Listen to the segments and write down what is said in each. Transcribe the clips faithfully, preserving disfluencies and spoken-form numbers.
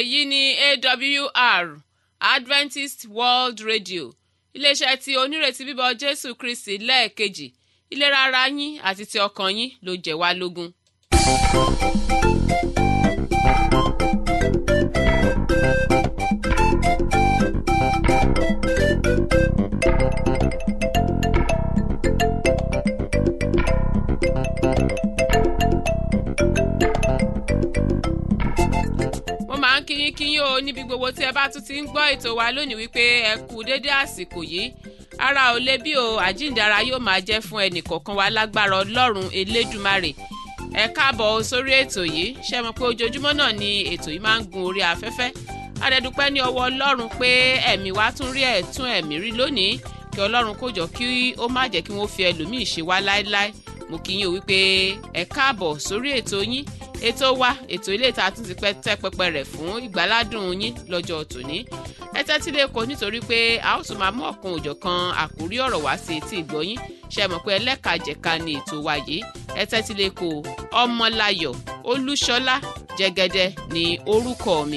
yìí ní A W R Adventist World Radio iléeṣẹ́ tí onírètí bíbọ̀ Jésù Kristi lẹ́ẹ̀kejì ìlera ara yín àti ti ọkàn yín ló jẹ́ wá lógún. kíyín kíyín o níbi gbogbo tí ẹ bá tún ti ń gbọ́ ètò wa lónìí wípé ẹ kú dédé àsìkò yìí ara ò lè bí o àjíǹdára yóò máa jẹ́ fún ẹnì kọ̀ọ̀kan wa lágbára Ọlọ́run Elédùmarè ẹ káàbọ̀ sórí ètò yìí ṣe mọ̀ pé ojoojúmọ́ náà ni ètò yìí máa ń gun orí afẹ́fẹ́ adẹ́dúpẹ́ ní ọwọ́ Ọlọ́run pé ẹ̀mí wa tún rí ẹ̀tún ẹ̀mí rí lónìí kí Ọlọ́run kó jọ kí ó má jẹ́ kí wọ́n fi ẹlòmíì ṣe wá láéláé mo kí yín o wípé ẹ káàbọ̀ sórí ètò yín ètò wa ètò ilé ìta tún ti pẹ́ tẹ́ pẹpẹ rẹ̀ fún ìgbàládùn yín lọ́jọ́ tòní ẹ tẹ́tí lé kó nítorí pé a ó tún máa mú ọ̀kan òjọ̀kan àkórí ọ̀rọ̀ wá sí etí ìgbọ́yín ṣe mọ̀ pé ẹlẹ́kajẹ̀ka ni ètò wa yìí ẹ tẹ́tí lé kó Ọmọláyọ̀ Olúṣọlá Jẹ́gẹ́dẹ́ ni orúkọ mi.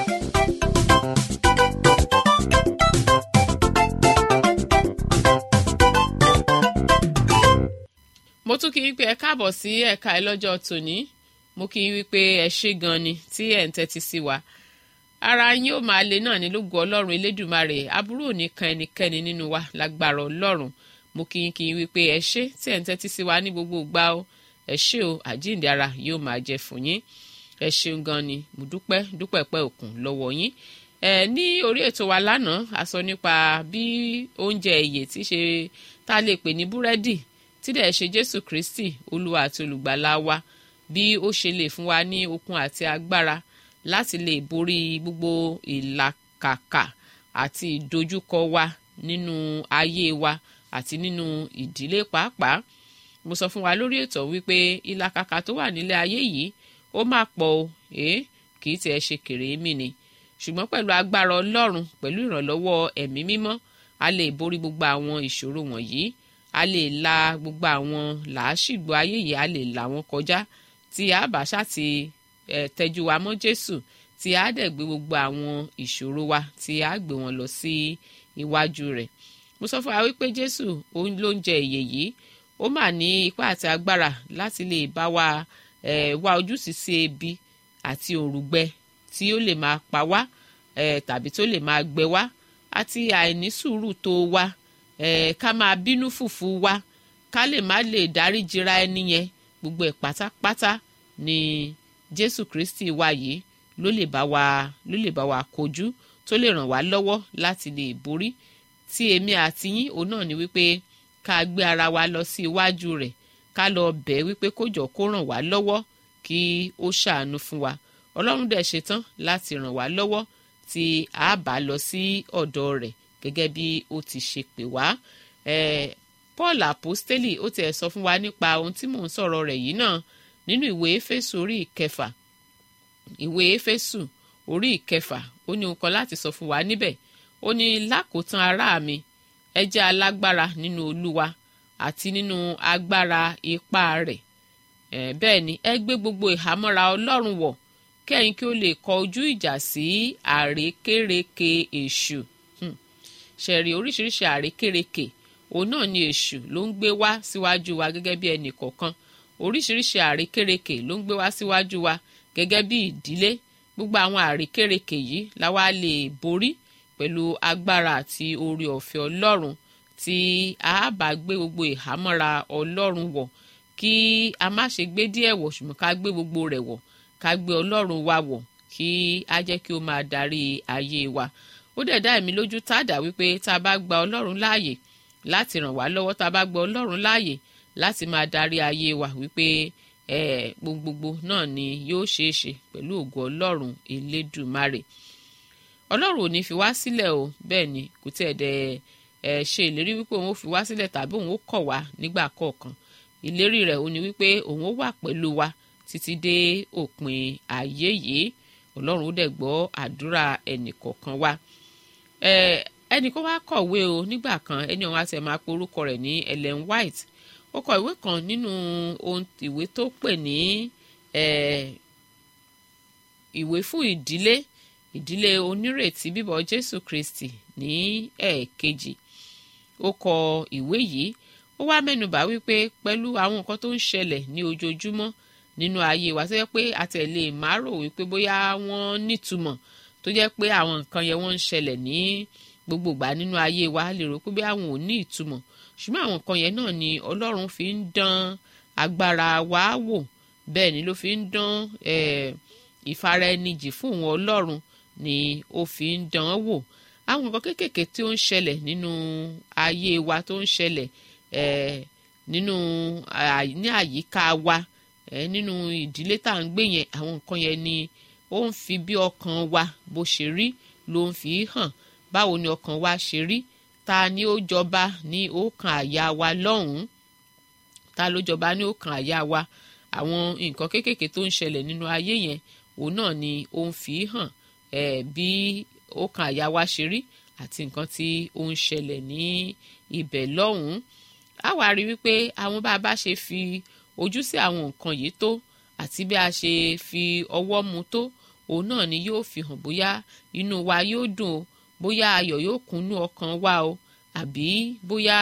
mo tún kí yín pé ẹ káàbọ̀ sí ẹ̀ka ẹ lọ́jọ́ tòní mo kí yín wípé ẹ ṣé gan ni tí ẹ̀ ń tẹ́tí sí wa ara yín ó máa le náà ní lógo Ọlọ́run Elédùmarè aburú ò ní kan ẹnikẹ́ni nínú wa lágbára Ọlọ́run mo kí yín kí yín wípé ẹ ṣé tí ẹ̀ ń tẹ́tí sí wa ní gbogbo ìgbà o ẹ ṣé o àjíǹde ara yóò máa jẹ fún yín ẹ ṣeun gan ni mo dúpẹ́ dúpẹ́ pẹ́ òkun lọ́wọ́ yín ẹ ní orí ètò wa lánàá a sọ nípa bí oúnjẹ ìyè tí ṣe tá a lè pè ní búrẹ́dì tí dẹ̀ ṣe Jésù Kristi Olúwa àti olùgbàlà wa bí ó ṣe lè fún wa ní okun àti agbára láti lè borí gbogbo ìlàkàkà àti ìdojúkọ wa nínú ayé wa àti nínú ìdílé pàápàá mo sọ fún wa lórí ètò wípé ìlàkàkà tó wà nílé ayé yìí ó máa pọ̀ o eh? kì í tiẹ̀ ṣe kèrémí ni ṣùgbọ́n pẹ̀lú agbára Ọlọ́run pẹ̀lú ìrànlọ́wọ́ ẹ̀mí mímọ́ a lè borí gbogbo àwọn ìṣòro wọ̀nyí a lè la gbogbo àwọn làásìgbò ayé yìí a lè là wọ́n kọjá tí a bá ṣá ti eh, tẹjú wa mọ́ Jésù tí a dẹ̀ gbé gbogbo àwọn ìṣòro wa tí a gbé wọn lọ sí iwájú rẹ̀ mo sọ fún wa wípé Jésù ló ń jẹ ìyè yìí ó mà ní ipá àti agbára láti lè bá wa eh, wá ojútùú sí ebi àti òrùgbẹ tí ó lè máa pa wá eh, tàbí tó lè máa gbẹ wá àti àìní sùúrù tó wá eh, ká máa bínú fùfú wá ká lè má lè dáríjìra ẹni yẹn gbogbo ẹ̀ pátápátá ni Jésù Kristi wa yìí ló lè bá wa ló lè bá wa kojú tó lè ràn wá lọ́wọ́ láti lè borí tí èmi àti yín òun náà ni wípé ká gbé ara wa lọ sí iwájú rẹ̀ ká lọ bẹ̀ wípé kó jọ kó ràn wá lọ́wọ́ kí ó ṣàánú fún wa Ọlọ́run dẹ̀ ṣetán láti ràn wá lọ́wọ́ tí a bá lọ sí ọ̀dọ̀ rẹ̀ gẹ́gẹ́ bí ó ti ṣe pè wá eh, Paul Apostoli ó tiẹ̀ sọ fún wa nípa ohun tí mò ń sọ̀rọ̀ rẹ̀ yìí náà nínú ìwé Éfésù orí ìkẹfà ìwé Éfésù orí ìkẹfà ó ní ohun kan láti sọ fún wa níbẹ̀ ó ní lákòótán ará mi ẹ jẹ́ alágbára nínú Olúwa àti nínú agbára ipá rẹ̀ eh, bẹ́ẹ̀ ni ẹ gbé gbogbo ìhámọ́ra Ọlọ́run wọ̀ kẹ́yìn kí ó lè kọ ojú ìjà sí àrékérekè èṣù hmm. ṣẹ̀rí oríṣiríṣi àrékérekè òun náà ni èṣù ló ń gbé wá síwájú wa gẹ́gẹ́ bí ẹnì kọ̀ọ̀kan oríṣiríṣi àrékérekè ló ń gbé wá síwájú wa gẹ́gẹ́ bí ìdílé gbogbo àwọn àrékérekè yìí la wá lè borí pẹ̀lú agbára àti oore ọ̀fẹ́ Ọlọ́run tí a bá gbé gbogbo ìhámọ́ra Ọlọ́run wọ̀ kí a má ṣe gbé díẹ̀ wọ̀ ṣùgbọ́n ká gbé gbogbo rẹ̀ wọ̀ ká gbé Ọlọ́run wa wọ̀ kí a jẹ́ kí ó máa darí ayé wa ó dẹ̀ dá èmi lójú tá a dà wípé tá a bá gba Ọlọ́run láàyè láti ràn wá lọ́wọ́ tá a bá gba Ọlọ́run láàyè láti máa darí ayé wa wípé eh, gbogbogbò náà ni yóò ṣeé ṣe pẹ̀lú ògo Ọlọ́run Elédùmarè Ọlọ́run ò ní fi wá sílẹ̀ o bẹ́ẹ̀ ni kò tí ẹ̀ dẹ̀ ẹ̀ ṣe ìlérí wípé òun ó fi wá sílẹ̀ tàbí òun ó kọ̀ wá nígbà kọ̀ọ̀kan ìlérí rẹ̀ ò ní wípé òun ó wà pẹ̀lú wa títí dé òpin ayé yìí Ọlọ́run ó dẹ̀ gbọ́ àdúrà ẹnì kọ̀ọ̀kan wa ẹnì kan wá kọ̀wé o nígbà kan ẹni ọ̀hún àti ẹ̀ máa pe orúkọ rẹ̀ ní Ellen White ó kọ ìwé kan nínú ohun ìwé tó pè ní ìwé fún ìdílé ìdílé onírètí bíbọ̀ Jésù Kristi ní ẹ̀ẹ̀kejì. Ó kọ ìwé yìí, ó wá mẹ́nubà wípé pẹ̀lú àwọn nǹkan tó ń ṣẹlẹ̀ ní ojoojúmọ́ nínú ayé wa tó jẹ́ pé àtẹ̀lé máa rò wípé bóyá wọ́n nítumọ̀, tó jẹ́ pé àwọn nǹkan yẹn wọ́n ń ṣẹlẹ̀ ní gbogbo ìgbà nínú ayé wa, lè rò pé bí àwọn ò ní ìtumọ̀, ṣùgbọ́n àwọn nǹkan yẹn náà ni Ọlọ́run fi ń dán agbára wa wò, bẹ́ẹ̀ ni ló fi ń dán ìfaraẹnijì fún òun Ọlọ́run ni ó fi ń dán wò. Àwọn nǹkan kéékèèké tí ó ń ṣẹlẹ̀ nínú ayé wa, tó ń ṣẹlẹ̀ nínú ní àyíká wa, nínú ìdílé tá à ń gbé yẹn, àwọn nǹkan yẹn ni ó ń fi bí ọkàn wa bó ṣe rí ló ń fi hàn. Báwo ni ọkàn wa ṣe rí? Ta ni ó jọba ní ọkàn àyà wa lọ́hùn-ún? Ta ló jọba ní ọkàn àyà wa? Àwọn nǹkan kéékèèké tó ń ṣẹlẹ̀ nínú ayé yẹn, òun náà ni ó ń fi hàn bí ọkàn àyà wa ṣe rí àti nǹkan tí ó ń ṣẹlẹ̀ ní ibẹ̀ lọ́hùn-ún. A wá rí wípé àwọn bá a bá ṣe fi ojú sí àwọn nǹkan yìí tó àti bí a ṣe fi ọwọ́ mu tó, òun náà ni yóò fi hàn bóyá inú wa yóò dùn o, bóyá ayọ̀ yóò kúnnú ọkàn wa o, àbí bóyá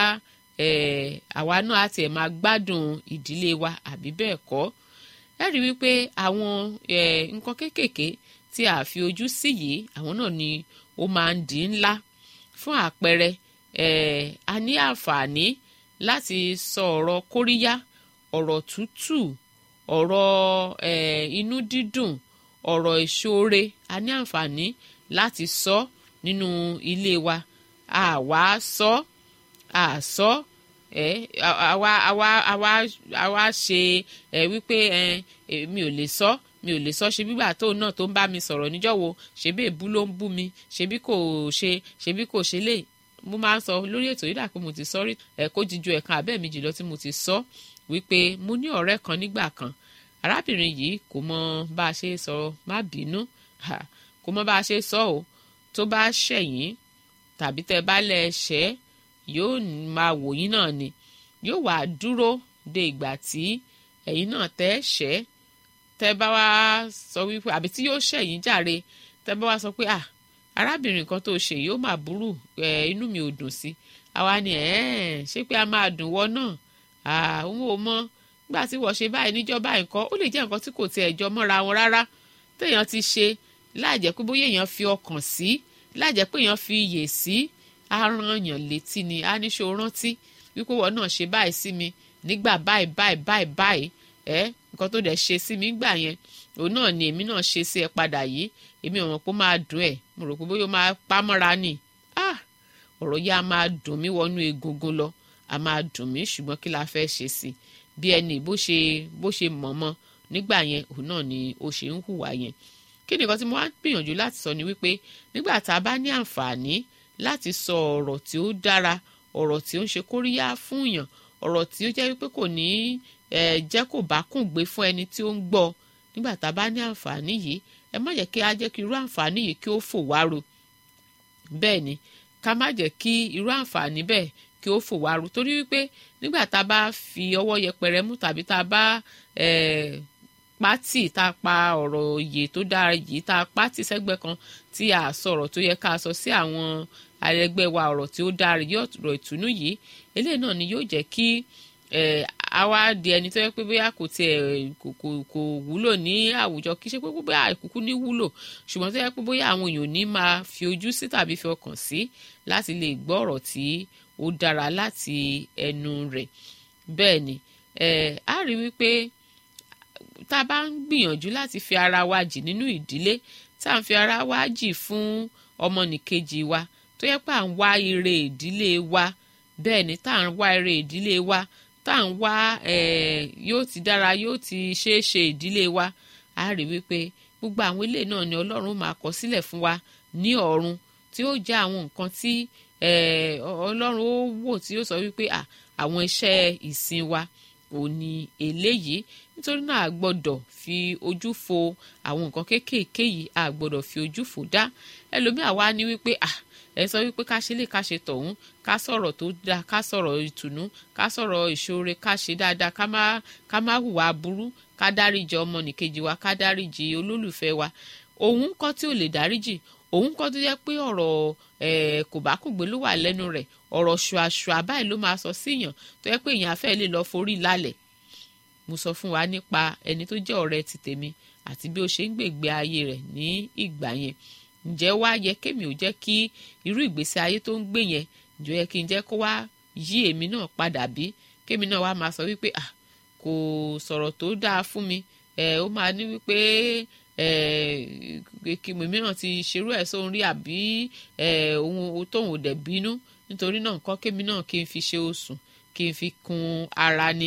àwa náà á tiẹ̀ máa gbádùn ìdílé wa àbí bẹ́ẹ̀ kọ́. Ẹ rí wípé àwọn nǹkan kéékèèké tí a fi ojú sí yìí, àwọn náà ni ó máa ń di ńlá. Fún àpẹẹrẹ, a ní àǹfààní láti sọ ọ̀rọ̀ kóríyá, ọ̀rọ̀ tútù, ọ̀rọ̀ inú dídùn, ọ̀rọ̀ ìṣoore, a ní àǹfààní láti sọ nínú ilé wa. Àwa sọ, àsọ, àwa àwa àwa àwa ṣe wípé mi ò lè sọ, mi ò lè sọ, ṣe bígbà tó náà tó ń bá mi sọ̀rọ̀ níjọ́ wo, ṣebí èbú ló ń bú mi, ṣebí kò ṣe, ṣebí kò ṣe lè. Mo máa ń sọ lórí ètò yìí dà pé mo ti sọ rí kó jíjú ẹ̀kan àbẹ́ méjì lọ tí mo ti sọ wípé mo ní ọ̀rẹ́ kan nígbà kan. Arábìnrin yìí kò mọ bá a ṣe sọ má bínú, kò mọ bá a ṣe sọ o. Tó bá ṣẹ̀yìn tàbí tẹ bá lẹ ṣẹ́, yóò máa wò yín náà ni, yóò wá dúró de ìgbà tí ẹ̀yin náà tẹ́ ṣẹ́, tẹ bá wá sọ wípé àbí tí yóò ṣẹ̀yìn jàre, tẹ bá wá sọ pé à arábìnrin kan tó ṣe yóò máa burú, inú mi ò dùn sí. Àwa ni ṣé pé a máa dùn wọ́ náà, òun ò mọ nígbà tí wọ́n ṣe báyìí níjọ́ báyìí nǹkan, ó lè jẹ́ nǹkan tí kò tiẹ̀ jọ mọ́ra wọn rárá téèyàn ti ṣe, láì jẹ́ pé bóyá èèyàn fi ọkàn sí, láì jẹ́ pé èèyàn fi iyè sí, á rán èèyàn létí ni, á ní ṣe ó rántí wípé wọ́n náà ṣe báyìí sí mi nígbà báyìí báyìí báyìí báyìí, ẹ nǹkan tó dẹ̀ ṣe sí mi gbà yẹn, òun náà ni èmi náà ṣe sí ẹ padà yìí, èmi ò mọ̀ pé ó máa dùn ẹ̀, mo rò pé bóyá ó máa pamọ́ra ni. Ọ̀rọ̀ yìí á máa dùn mí wọnú egungun lọ, a máa dùn mí, ṣùgbọ́n kí la fẹ́ ṣe sí i? Bí ẹni bó ṣe bó ṣe mọ̀mọ́ nígbà yẹn, òun náà ni ó ṣe ń hùwà yẹn. Kí ni nǹkan tí mo wá ń gbìyànjú láti sọ ni wípé nígbà tá a bá ní àǹfààní láti sọ ọ̀rọ̀ tí ó dára, ọ̀rọ̀ tí ó ń ṣe kóríyá fún yàn, ọ̀rọ̀ tí ó jẹ́ wípé kò ní jẹ́ kó bá kùn gbé fún ẹni tí ó ń gbọ́, nígbà tá a bá ní àǹfààní yìí, ẹ má jẹ́ kí a jẹ́ kí irú àǹfààní yìí kí ó fò wá ru. Bẹ́ẹ̀ ni, ká má jẹ́ kí irú àǹfààní bẹ́ẹ̀ kí ó fò wá ru, torí wípé nígbà tá a bá fi ọwọ́ yẹpẹrẹ mú tàbí tá a bá pátì, tá a pa ọ̀rọ̀ òye tó dára yìí, tá a pátì sẹ́gbẹ́ kan tí a sọ̀rọ̀ tó yẹ ká sọ sí àwọn ẹlẹgbẹ́ wa, ọ̀rọ̀ tí ó dára yìí, ọ̀rọ̀ ìtùnú yìí, eléyìí náà ni yóò jẹ́ kí àwa di ẹni tó yẹ pé bóyá kò tiẹ̀ kò kò kò wúlò ní àwùjọ, kì í ṣe pé bóyá àìkúkú ní wúlò, ṣùgbọ́n tó yẹ pé bóyá àwọn èèyàn ní máa fi ojú sí tàbí fi ọkàn sí láti lè gbọ́ ọ̀rọ̀ tí ó dára láti ẹnu rẹ̀. Bẹ́ẹ̀ ni a rí wípé tá a bá ń gbìyànjú láti fi ara wa jì nínú ìdílé, tá à ń fi ara wa jì fún ọmọnìkejì wa, tó yẹ pé à ń wá ire ìdílé wa, bẹ́ẹ̀ ni tá à ń wá ire ìdílé wa, tá à ń wá yóò ti dára, yóò ti ṣeé ṣe ìdílé wa, a rí wípé gbogbo àwọn ilé náà ni Ọlọ́run máa kọ sílẹ̀ fún wa ní ọ̀run, tí ó jẹ́ àwọn nǹkan tí Ọlọ́run ó wò, tí ó sọ wípé àwọn iṣẹ́ ìsìn wa ò ní eléyìí. Nítorí náà a gbọ́dọ̀ fi ojú fo àwọn nǹkan kéékèèké yìí, a gbọ́dọ̀ fi ojú fò dá. Ẹlòmíà wá ní wípé ẹ sọ wípé ká ṣe lè ká ṣe tọ̀hún, ká sọ̀rọ̀ tó dáa, ká sọ̀rọ̀ ìtùnú, ká sọ̀rọ̀ ìṣoore, ká ṣe dáadáa, ká má ká má hùwà burú, ká dáríjì ọmọnìkejì wa, ká dáríjì olólùfẹ́ wa. òun kọ́ tí ò lè dáríjì, òun kọ́ tó jẹ́ pé ọ̀rọ̀ kò bá kùngbé ló wà lẹ́nu rẹ̀, ọ̀rọ̀ ṣùàṣùà báyìí ló máa sọ síyàn tó jẹ́ pé èèyàn afẹ́ lè lọ forí lálẹ̀. mo sọ fún wa nípa ẹni tó jẹ́ ọ̀rẹ́ ti tèmi àti bí ó ṣe ń gbègbè ayé rẹ̀ ní ìgbà yẹn. ǹjẹ́ wá yẹ kémi ò jẹ́ kí irú ìgbésí ayé tó ń gbé yẹn, ǹjẹ́ yẹ kí n jẹ́ kó wá yí èmi náà padà bí kémi náà wá máa sọ wípé ah kò sọ̀rọ̀ tó dáa fún mi, ẹ̀ ó máa ní wípé kí mìíràn ti ṣerú ẹ̀ sóhun rí àbí ohun tóun ò dẹ̀ bínú, nítorí náà nǹkan kémi náà kí n fi ṣe oṣùn kí n fi kun ara ni.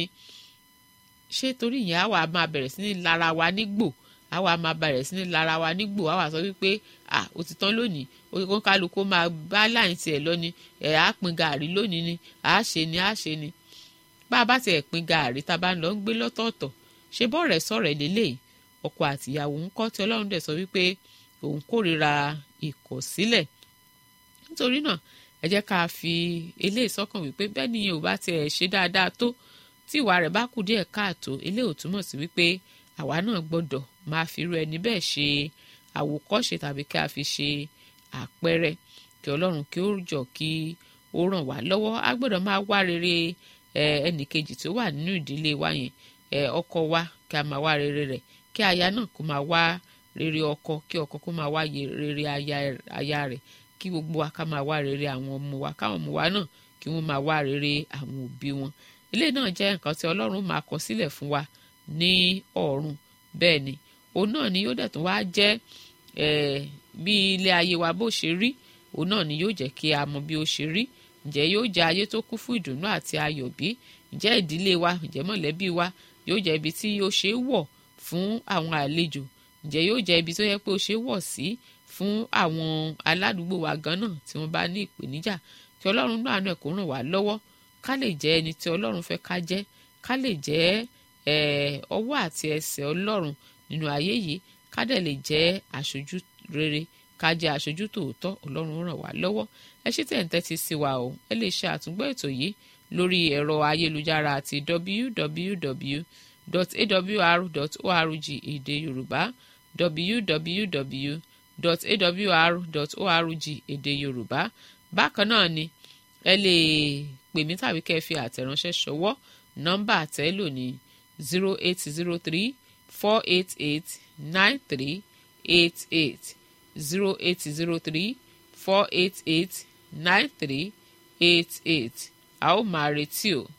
ṣé torí ìyẹn àwa máa bẹ̀rẹ̀ sí ní lára wa nígbò, àwa máa bẹ̀rẹ̀ sí ní lára wa nígbò, àwa sọ wípé à ó ti tán lónìí, ó kálukú máa bá láì tiẹ̀ lọ ni, ẹ̀ á pin gàárì lónìí ni, à á ṣe ni à á ṣe ni. bá a bá tiẹ̀ pin gàárì tá a bá ń lọ ń gbé lọ́tọ̀ọ̀tọ̀, ṣe bọ́ọ̀rẹ́ sọ̀rọ̀ lélẹ́yìí, ọkọ àtìyàwó ń kọ́ tí Ọlọ́run dẹ̀ sọ wípé òun kórìíra ìkọ̀sílẹ̀. nítorí náà ẹ jẹ́ ká fi eléyìí sọ́kàn wípé bẹ́ẹ̀ ni ò bá tiẹ̀ ṣe dáadáa tó, tí ìwà rẹ̀ bá kù díẹ̀ káàtó, eléyìí ò túmọ̀ sí wípé àwa náà gbọ́dọ̀ máa fi irú ẹni bẹ́ẹ̀ ṣe àwòkọ́ṣe tàbí kí a fi ṣe àpẹẹrẹ. kí Ọlọ́run kí ó jọ kí ó ràn wá lọ́wọ́. a gbọ́dọ̀ máa wá rere ẹnì kejì tó wà nínú ìdílé wa yẹn, ọkọ wa kí a máa wá rere rẹ̀, kí aya náà kó máa wá rere ọkọ, kí ọkọ kó máa wá rere aya rẹ̀, kí gbogbo wa ká máa wá rere àwọn ọmọ wa, káwọn ọmọ wa náà kí wọ́n máa wá rere àwọn òbí wọn. eléyìí náà jẹ́ nǹkan tí Ọlọ́run máa kọ sílẹ̀ fún wa ní ọ̀run. bẹ́ẹ̀ ni òun náà ni yóò dẹ̀ tún wá jẹ́ bí ilé ayé wa bó ṣe rí, òun náà ni yóò jẹ́ kí a mọ bí ó ṣe rí. ǹjẹ́ yóò jẹ́ ayé tó kún fún ìdùnnú àti ayọ̀ bí? ǹjẹ́ ìdílé wa, ǹjẹ́ mọ̀lẹ́bí wa yóò jẹ́ ibi tí yóò ṣe é wọ̀ fún àwọn àlejò? ǹjẹ́ yóò jẹ́ ibi tó yẹ pé ó ṣe é wọ̀ sí fún àwọn aládùúgbò wa gan náà tí wọ́n bá ní ìpèníjà? kí Ọlọ́run náà àánú ẹ̀ kó ràn wá lọ́wọ́, ká lè jẹ́ ẹni tí Ọlọ́run fẹ́ ká jẹ́, ká lè jẹ́ ọwọ́ àti ẹsẹ̀ Ọlọ́run nínú ayé yìí, ká dẹ̀ lè jẹ́ aṣojú rere, ká jẹ́ aṣojú tòótọ́. Ọlọ́run ràn wá lọ́wọ́. ẹ ṣé tẹ̀ ń tẹ́tí sí wa o. ẹ lè ṣe àtúngbọ́ ètò yìí lórí ẹ̀rọ ayélujára àti w w w dot a w r dot org èdè Yorùbá, w w w dot a w r dot org èdè Yorùbá. bákan náà ni ẹ lè pè mí tàbí kẹ́ ẹ fi àtẹ̀ránṣẹ́ ṣọwọ́. nọ́mbà àtẹ́lò ní zero eight zero three four eight eight nine three eight eight zero eight zero three four eight eight nine three eight eight. a ó máa retí o.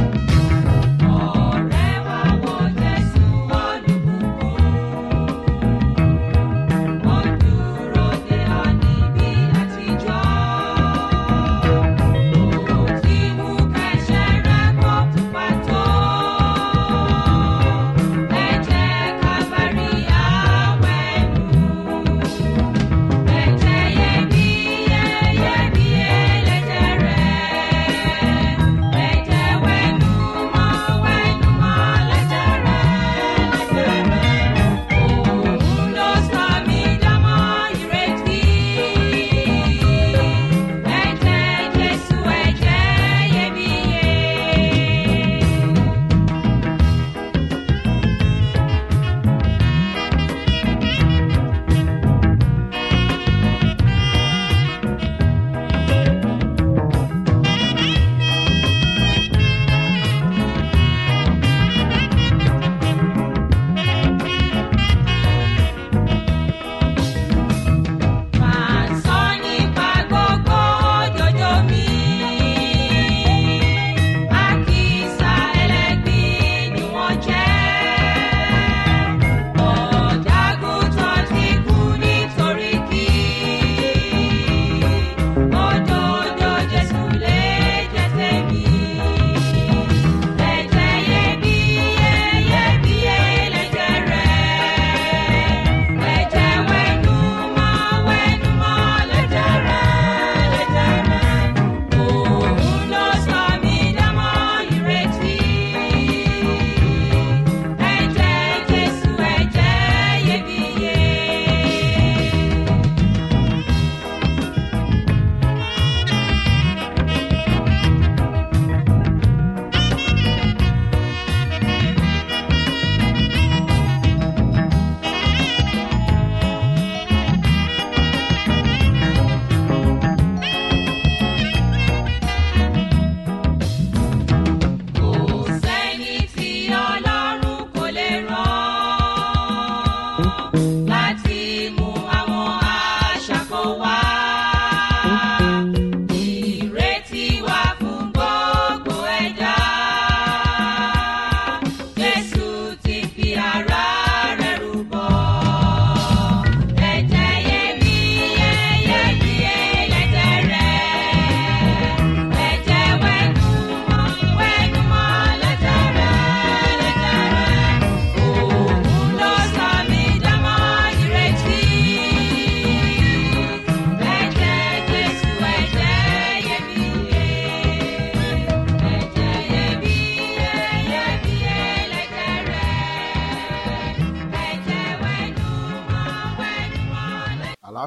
Ọ̀rẹ́ wa wo Jésù olùbùkún.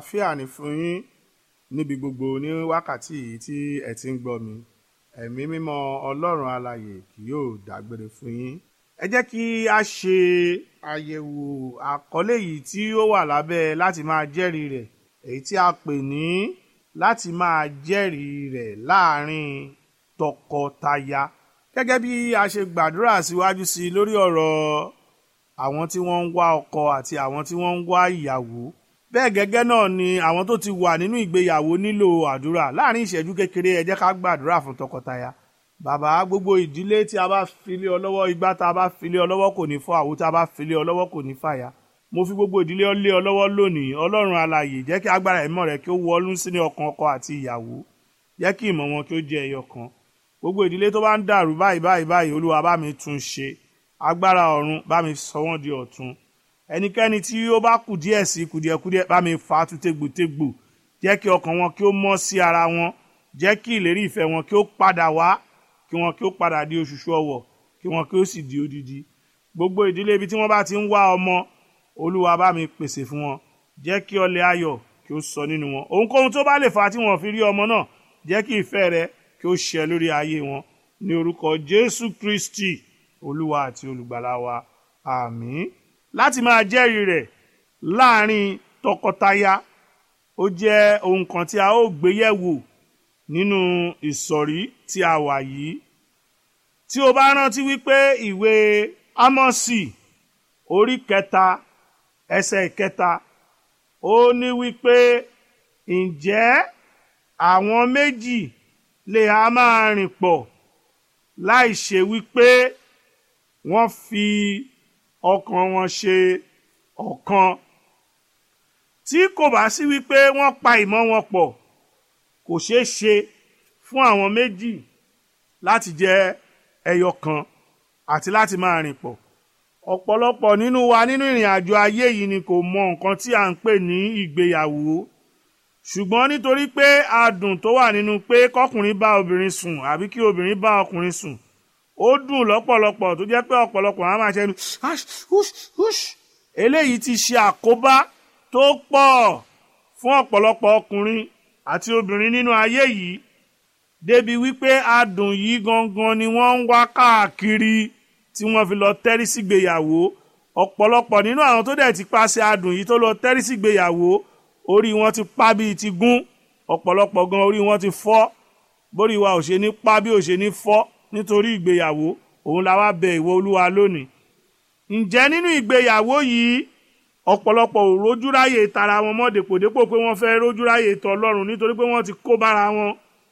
àlàáfíà ní fún yín níbi gbogbo ní wákàtí yìí tí ẹ ti ń gbọ́ mi. Ẹ̀mí mímọ́ Ọlọ́run alààyè kì yóò dágbére fún yín. Ẹ jẹ́ kí a ṣe àyẹ̀wò àkọlé yìí tí ó wà lábẹ́ láti máa jẹ́rìí rẹ̀, èyí tí a pè ní láti máa jẹ́rìí rẹ̀ láàrin tọkọtaya. Gẹ́gẹ́ bí a ṣe gbàdúrà síwájú sí lórí ọ̀rọ̀ àwọn tí wọ́n ń wá ọkọ àti àwọn tí wọ́n ń wá ìyàwó, bẹ́ẹ̀ gẹ́gẹ́ náà ni àwọn tó ti wà nínú ìgbéyàwó nílò àdúrà. Láàrin ìṣẹ́jú kékeré ẹ jẹ́ ká gbàdúrà fún tọkọtaya. Bàbá, gbogbo ìdílé tí a bá filé ọ lọ́wọ́, igbá tá a bá filé ọ lọ́wọ́ kò ní fọ́, àwo tá a bá filé ọ lọ́wọ́ kò ní fàya. Mo fi gbogbo ìdílé lé ọ lọ́wọ́ lónìí. Ọlọ́run alààyè, jẹ́ kí agbára ìmọ̀ rẹ kí ó wọnú sínú ọkàn ọkọ àti ìyàwó, jẹ́ kí ìmọ̀ wọn kí ó jẹ́ ẹyọ kan. Gbogbo ìdílé tó bá ń dàrú báyìí báyìí báyìí, Olúwa bá mi tún ṣe. Agbára ọ̀run bá mi sọ wọ́n di ọ̀tun. Ẹnikẹ́ni tí ó bá kù díẹ̀ sí kùdìẹ̀kudìẹ̀ bá mi fà á tú tégbòtégbò. Jẹ́ kí ọkàn wọn kí ó mọ́ sí ara wọn. Jẹ́ kí ìlérí ìfẹ́ wọn kí ó padà wá, kí wọn kí ó padà di òṣùṣù ọwọ̀, kí wọn kí ó sì di odidi. Gbogbo ìdílé ibi tí wọ́n bá ti ń wá ọmọ, Olúwa bá mi pèsè fún wọn. Jẹ́ kí ọlẹ̀ ayọ̀ kí ó sọ nínú wọn. Ohunkóhun tó bá lè fà á tí wọn fi rí ọmọ náà, jẹ́ kí ìfẹ́ rẹ kí ó ṣẹ lórí ayé wọn. Ní orúkọ Jésù Kristi, Olúwa àti olùgbàlà wa. Àmín. Láti máa jẹ́rìí rẹ̀ láàrin tọkọtaya, ó jẹ́ ohun kan tí a ó gbé yẹ̀wò nínú ìsọ̀rí tí a wà yìí. Tí o bá rántí wípé ìwé Ámọ́sì orí kẹta ẹsẹ̀ ìkẹta, ó ní wípé ǹjẹ́ àwọn méjì lè a máa rìn pọ̀ láì ṣe wípé wọ́n fi ọkàn wọn ṣe ọ̀kan. Tí kò bá sí wípé wọ́n pa ìmọ̀ wọn pọ̀, kò ṣeé ṣe fún àwọn méjì láti jẹ́ ẹyọ kan àti láti máa rìn pọ̀. Ọ̀pọ̀lọpọ̀ nínú wa nínú ìrìn àjò ayé yìí ni kò mọ nǹkan tí à ń pè ní ìgbéyàwó. Ṣùgbọ́n nítorí pé adùn tó wà nínú pé kọkùnrin bá obìnrin sùn àbí kí obìnrin bá ọkùnrin sùn, ó dùn lọ́pọ̀lọpọ̀ tó jẹ́ pé ọ̀pọ̀lọpọ̀ á máa ṣe ẹnu eléyìí ti ṣe àkóbá tó pọ̀ fún ọ̀pọ̀lọpọ̀ ọkùnrin àti obìnrin nínú ayé yìí, débi wípé adùn yìí gangan ni wọ́n ń wá káàkiri tí wọ́n fi lọ tẹ́rí sígbéyàwó. Ọ̀pọ̀lọpọ̀ nínú àwọn tó dẹ̀ ti pàṣẹ adùn yìí tó lọ tẹ́rí sígbéyàwó, orí wọn ti pa bíi ti gún. Ọ̀pọ̀lọpọ̀ gan orí wọn ti fọ́. Bórí wa ò ṣe ní pa bí ò ṣe ní fọ́ nítorí ìgbéyàwó, òun la wá bẹ ìwọ Olúwa lónìí. Ǹjẹ́ nínú ìgbéyàwó yìí ọ̀pọ̀lọpọ̀ ò rójúráyè tara wọn mọ́ dèpòdépò pé wọ́n fẹ́ rójúráyè tọ Ọlọ́run nítorí pé wọ́n ti kó bára wọn.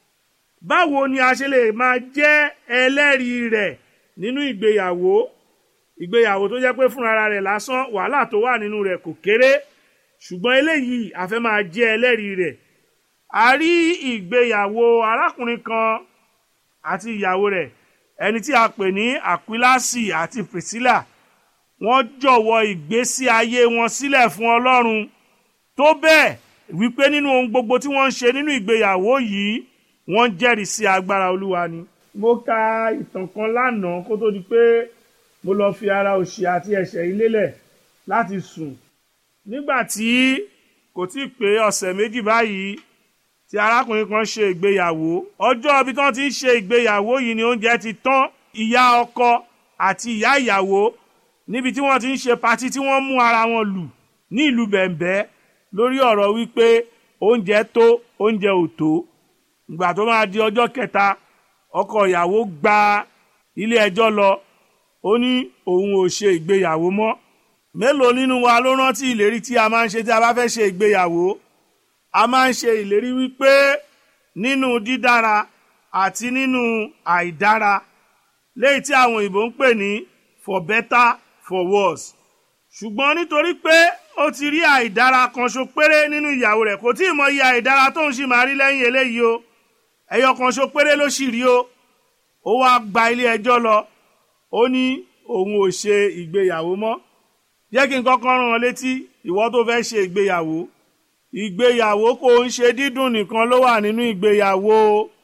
Báwo ni a ṣe lè máa jẹ́ ẹlẹ́rìí rẹ̀ nínú ìgbéyàwó? Ìgbéyàwó tó jẹ́ pé fúnra rẹ̀ lásán wàhálà tó wà nínú rẹ̀ kò kéré, ṣùgbọ́n eléyìí a fẹ́ máa jẹ́ ẹlẹ́rìí rẹ̀. A rí ìgbéyàwó arákùnrin kan àti ìyàwó rẹ̀, ẹni tí a pè ní Àkúílásì àti Pìrísílà. Wọ́n jọ̀wọ́ ìgbésí ayé wọn sílẹ̀ fún Ọlọ́run tó bẹ́ẹ̀ wípé nínú ohun gbogbo tí wọ́n ń ṣe nínú ìgbéyàwó yìí, wọ́n jẹ́rìí sí agbára Olúwa ni. Mo ka ìtàn kan lánàá kó tó di pé mo lọ fi ara òṣì àti ẹ̀ṣẹ̀ yìí lélẹ̀ láti sùn. Nígbà tí kò tí ì pé ọ̀sẹ̀ méjì báyìí tí arákùnrin kan ṣe ìgbéyàwó, ọjọ́ ibi tí wọ́n ti ń ṣe ìgbéyàwó yìí ni oúnjẹ ti tán. Ìyá ọkọ àti ìyá ìyàwó níbi tí wọ́n ti ń ṣe patí tí wọ́n mú ara wọn lù ní ìlú bẹ̀m̀bẹ́ lórí ọ̀rọ̀ wípé oúnjẹ tó oúnjẹ ò tó. Ìgbà tó máa di ọjọ́ kẹta, ọkọ ìyàwó gba ilé ẹjọ́ lọ, ó ní òun ò ṣe ìgbéyàwó mọ́. Mélòó nínú wa ló rántí ìlérí tí a máa ń ṣe tí a bá fẹ́ ṣe ìgbéyàwó? A máa ń ṣe ìlérí wípé nínú dídára àti nínú àìdára, léyìí tí àwọn òyìnbó ń pè ní for better for worse. Ṣùgbọ́n nítorí pé ó ti rí àìdára kan ṣo péré nínú ìyàwó rẹ̀, kò tí ì mọ iye àìdára tó ń sì máa rí lẹ́yìn eléyìí o. Ẹyọ kan ṣo péré ló sì rí o. Ó wá gba ilé ẹjọ́ lọ, ó ní òun ò ṣe ìgbéyàwó mọ́. Jẹ́ kí n kọ́kọ́ rán ọ létí, ìwọ tó fẹ́ ṣe ìgbéyàwó, ìgbéyàwó kò ń ṣe dídùn nìkan ló wà nínú ìgbéyàwó.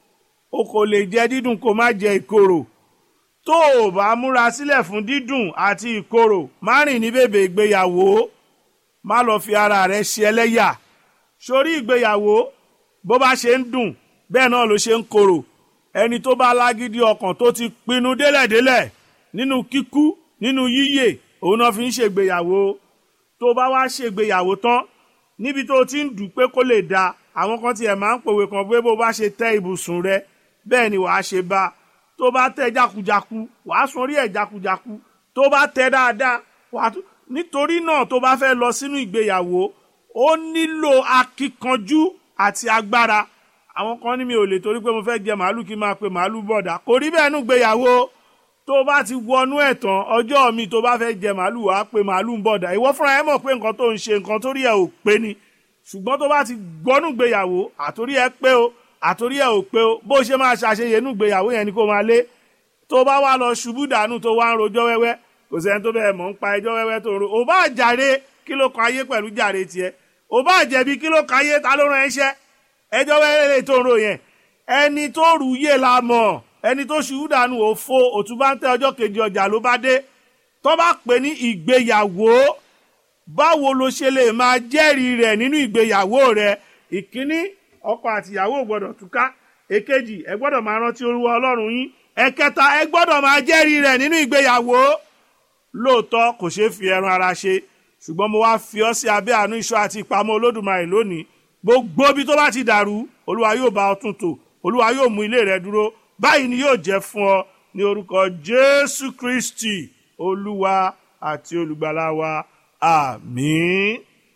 O kò lè jẹ dídùn kó má jẹ ìkorò. Tó o bá múra sílẹ̀ fún dídùn àti ìkorò, má rìn ní bèbè ìgbéyàwó. Má lọ fi ara rẹ ṣe ẹlẹ́yà. sórí ìgbéyàwó bó bá ṣe ń dùn bẹ́ẹ̀ náà ló ṣe ń korò. Ẹni tó bá lágídí ọkàn tó ti pinnu délẹ̀délẹ̀ nínú kíkú nínú yíyè òun náà fi ń ṣègbéyàwó. Tó bá wá ṣègbéyàwó tán níbi tó ti ń dùn pé kó lè da, àwọn kan tiẹ̀ máa ń pòwe kan pé bó bá ṣe tẹ́ ibùsùn rẹ bẹ́ẹ̀ ni wàá ṣe bá. Tó bá tẹ́ jákujáku wàá sun orí ẹ̀ jákujáku, tó bá tẹ́ dáadáa wàá tún. Nítorí náà tó bá fẹ́ lọ sínú ìgbéyàwó ó nílò akíkanjú àti agbára. Àwọn kan ní mi ò lè torí pé mo fẹ́ jẹ màálù kí n máa pe màálù bọ̀dà, kò rí bẹ́ẹ̀ nú gbéyàwó. Tó bá ti wọnú ẹ̀ tán ọjọ́ mi tó bá fẹ́ jẹ màálù wàá pe màálù bọ̀dà. Ìwọ fúnra ẹ mọ̀ pé nǹkan tó ń ṣe nǹkan torí ẹ ò pé ni, ṣùgbọ́n tó bá ti gbọ́nú gbéyàwó àtorí ẹ pé o àtorí ẹ ò pé o, bó ṣe máa ṣàṣeyẹ nú gbéyàwó yẹn ni kó máa lé. Tó bá wá lọ ṣubú dànù tó wá ń rojọ́ wẹ́wẹ́, kò sẹ́ni tó bẹ́ẹ̀ mọ̀ ń pa ẹjọ́ wẹ́wẹ́ tó ń ro. ò bá jàre, kí ló kan ayé pẹ̀lú jàre tiẹ̀? ò bá jẹ̀bi, kí ló kan ayé, ta ló rán ẹṣẹ́? ẹjọ́ wẹ́wẹ́ tó ń ro yẹn ẹni tó rù yé la mọ̀, ẹni tó ṣubú dànù òfo òtúbá ń tẹ ọjọ́ kejì ọjà ló bá dé. Tó bá pè ní ìgbéyàwó, báwo ló ṣe lè máa jẹ́rìí rẹ̀ nínú ìgbéyàwó rẹ̀? Ìkíní, ọkọ àtìyàwó ò gbọ́dọ̀ túká. Èkejì, ẹ gbọ́dọ̀ máa rántí Olúwa Ọlọ́run yín. Ẹ̀kẹta, ẹ gbọ́dọ̀ máa jẹ́rìí rẹ̀ nínú ìgbéyàwó. Lóòótọ́ kò ṣeé fi ẹran ara ṣe, ṣùgbọ́n mo wá fi ọ́ sí abẹ́ àánú ìṣọ́ àti ìpamọ́ Olódùmarè lónìí. Gbogbo bí tó bá ti dàrú, Olúwa yóò bá ọ tún tò, Olúwa yóò mú ilé rẹ dúró. Báyìí ni yóò jẹ́ fún ọ ní orúkọ Jésù Kristi Olúwa àti Olùgbàlà wa. Àmín.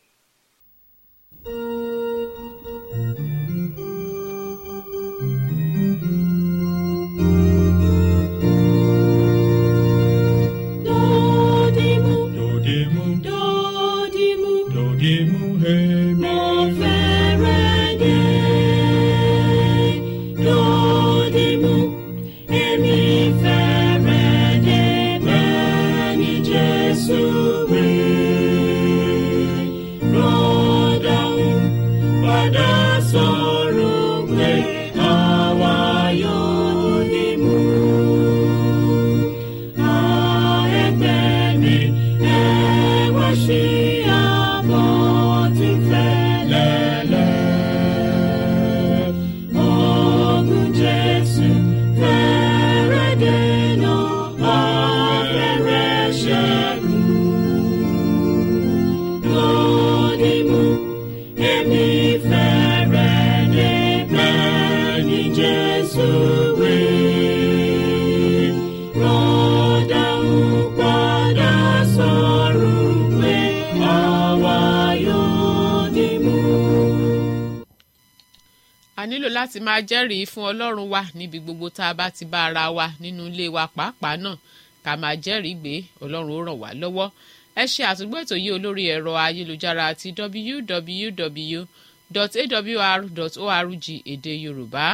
A nílò láti máa jẹ́rìí fún Ọlọ́run wa níbi gbogbo tá a bá ti bá ara wa nínú ilé wa pàápàá náà, ká máa jẹ́rìí gbé Ọlọ́run ó ràn wá lọ́wọ́. Ẹ ṣe àtúgbò ètò yìí olórí ẹ̀rọ ayélujára àti w w w dot a w r dot org èdè Yorùbá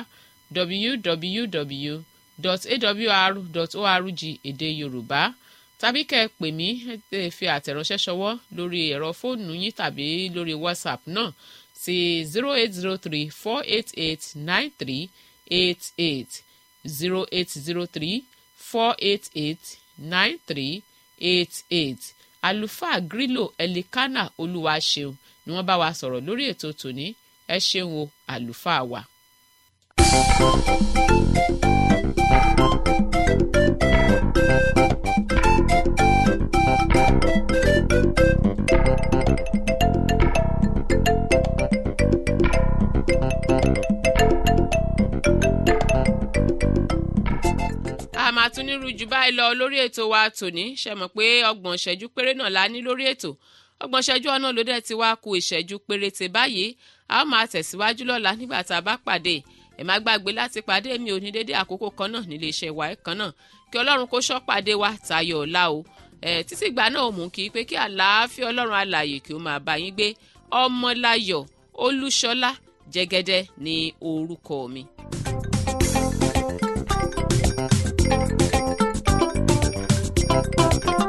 w w w dot a w r dot org èdè Yorùbá, tàbí kẹ́ ẹ pè mí ẹ fi àtẹ̀ránṣẹ́ ṣọwọ́ lórí ẹ̀rọ fóònù yín tàbí lórí WhatsApp náà sí zero eight zero three four eight eight nine three eight eight zero eight zero three four eight eight nine three eight eight. Àlùfáà Grílò Ẹlikánà Olúwaṣeun ni wọ́n bá wa sọ̀rọ̀ lórí ètò tòní. Ẹ ṣeun o àlùfáà wa. a máa tún nírú jù báyìí lọ lórí ètò wa tòní. Ṣe mọ̀ pé ọgbọ̀n ìṣẹ́jú péré náà la ní lórí ètò. Ọgbọ̀n ìṣẹ́jú ọ̀nà ló dẹ̀ ti wá ku ìṣẹ́jú péréte báyìí. A ó máa tẹ̀síwájú lọ́la nígbà tá a bá pàdé. Ẹ má gbàgbé láti pàdé mi ò ní dédé àkókò kan náà nílé iṣẹ́ wa kan náà. Kí Ọlọ́run kó ṣọ́ pàdé wa tayọ̀ ọ̀la o. Ẹ̀ títí ìgbà náà ò mú kí pé kí àlàáfíà Ọlọ́run alààyè kí ó máa bá yín gbé. Ọmọláyọ̀ Olúṣọlá Jẹ́gẹ́dẹ́ ní orúkọ mi. Thank you.